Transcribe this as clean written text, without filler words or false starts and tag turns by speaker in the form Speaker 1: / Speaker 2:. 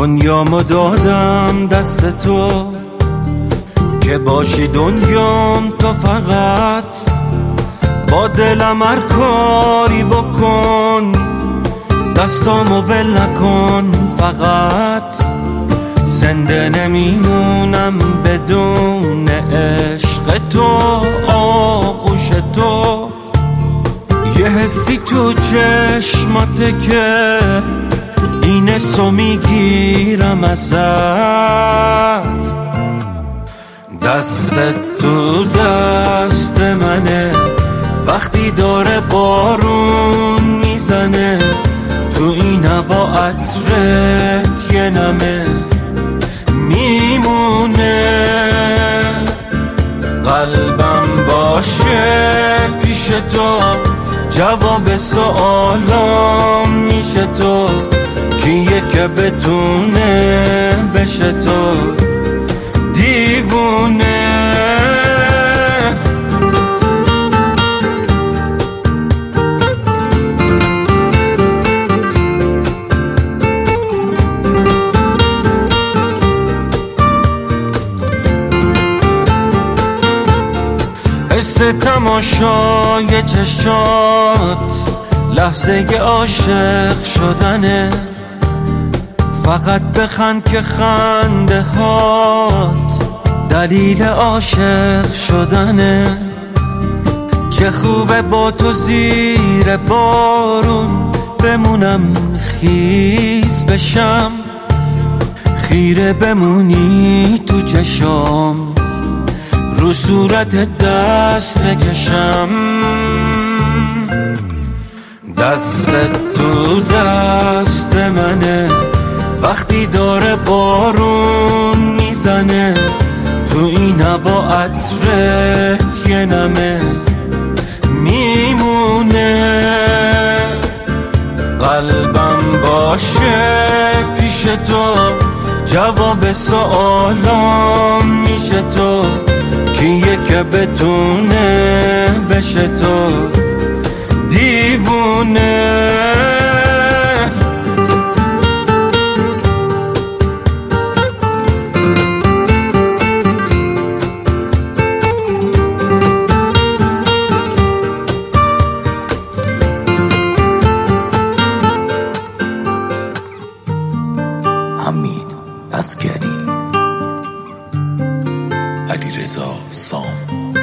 Speaker 1: دنیامو دادم دست تو که باشی دنیام تو، فقط با دلم هر کاری بکن، دستامو ول نکن. فقط زنده نمیمونم بدون عشق تو، آغوش تو. یه حسی تو چشماته که این حسو میگیرم ازت، دستت تو دست منه وقتی داره بارون میزنه، تو این هوا عطرت یه نمه میمونه. قلبم باشه پیش تو، جواب سوالام میشه تو، کیه که بتونه بشه تو دیوونه. حس تماشای چشات لحظه عاشق شدنه، فقط بخند که خنده هات دلیل عاشق شدنه. چه خوبه با تو زیر بارون بمونم، خیز بشم خیره بمونی تو چشام، رو صورت دست بکشم. دستت تو دست منه وقتی داره بارون میزنه، تو این هوا عطرت یه نمه میمونه. قلبم باشه پیش تو، جواب سوالام میشه تو، کیه که بتونه بشه تو دیوونه.
Speaker 2: حمید عسگری، علیرضا سام.